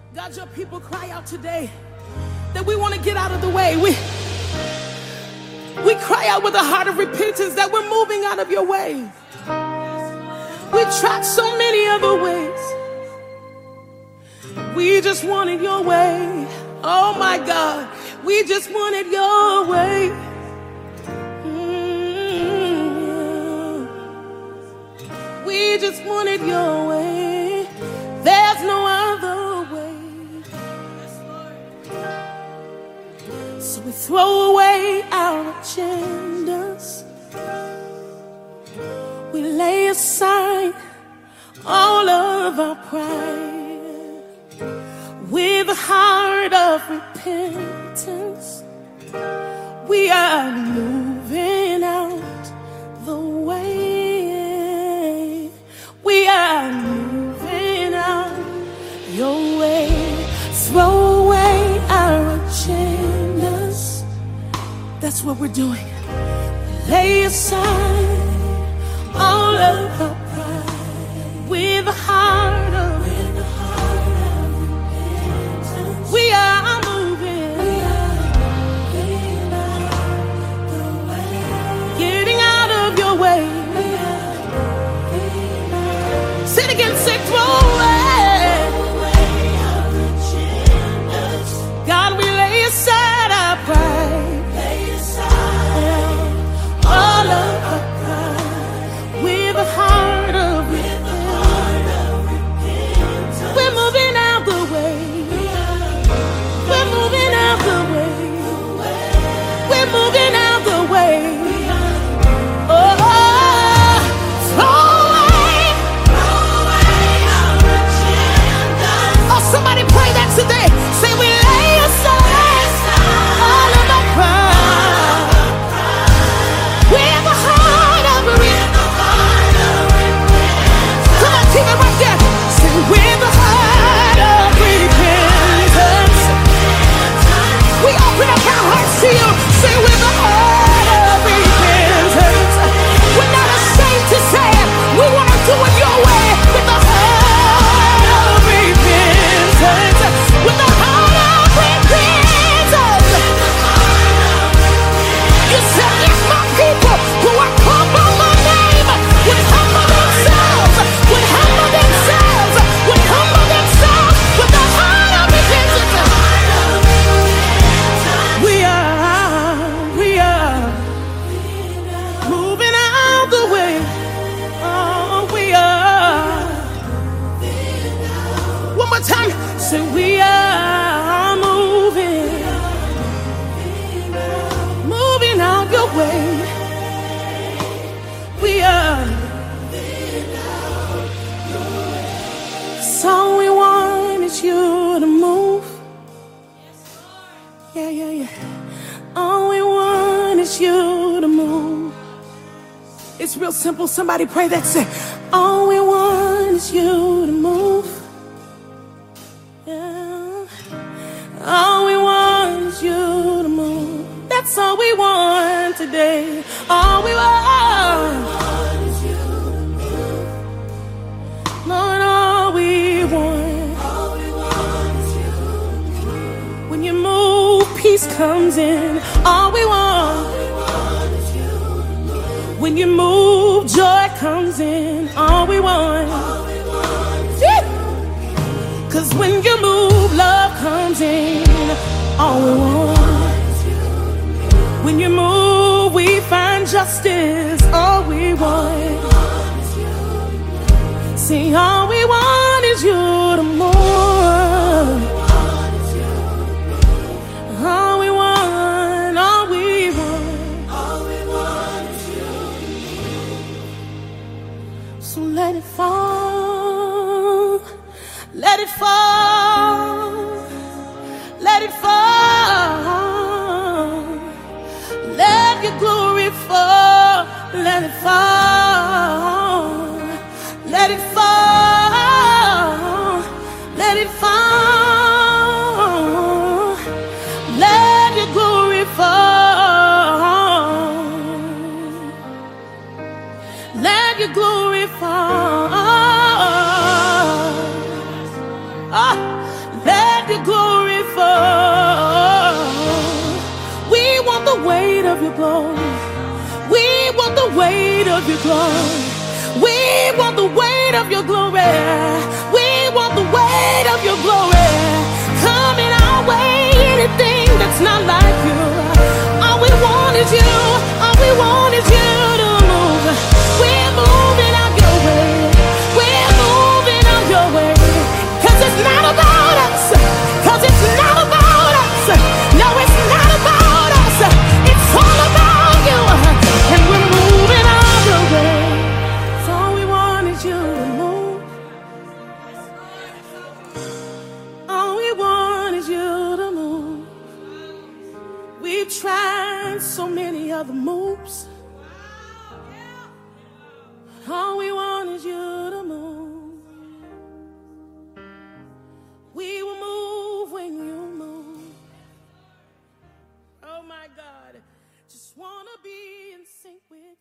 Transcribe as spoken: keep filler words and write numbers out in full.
God, your people cry out today that we want to get out of the way. We, we cry out with a heart of repentance that we're moving out of your way. We tried so many other ways. We just wanted your way. Oh my God, we just wanted your way. Mm-hmm. We just wanted your way. There's no other way. So we throw away our agendas. We lay aside all of our pride. With a heart of repentance, we are moving out the way. We are moving out your way. Throw away our agendas. That's what we're doing. Lay aside all of our pride. With a heart of We are moving, we are moving out the way. Getting out of your way. We are moving out. Say it again, say throw away. Our agendas. God, we lay aside our pride. Lay aside all of our pride. With a heart of repentance. We're moving out the way. We're moving out the way. We're moving out the way. Oh, throw away, throw away our agendas. Oh, somebody pray that today. Say we lay aside all of our pride. With a heart of repentance. Come on, keep it right there. Say with a heart of repentance. We open up our hearts to you. Say with a heart of repentance. We're not ashamed to say it. We want to do it your way. With a heart of repentance. With a heart of repentance. You said if my people who are called by my name would humble themselves, would humble themselves, would humble themselves with a heart of repentance. We are, we are moving out the way. Oh, we are. One more time. Say we are moving, moving out your way. We are. So we want is you to move. Yeah, yeah, yeah. All we want is you to move. It's real simple. Somebody pray that. Say, all we want is you to move. Yeah. All we want is you to move. That's all we want today. All we want is you to move. Lord, all we want. All we want is you to move. When you move, peace comes in. All we want, all we want is you to move. When you move, joy comes in. All we want, all we want is you to move. Cause when you move, love comes in. All we want is you to move. When you move, we find justice. All we want, all we want is you to move. See, all we want is you to move. All we want, all we want, all we want is you. So let it fall, let it fall, let it fall. Let your glory fall, let it fall, let it fall, let it fall. Let your glory fall. Let your glory fall. Oh, let Father moves. All we want is you to move. We will move when you move. Oh my God, just wanna be in sync with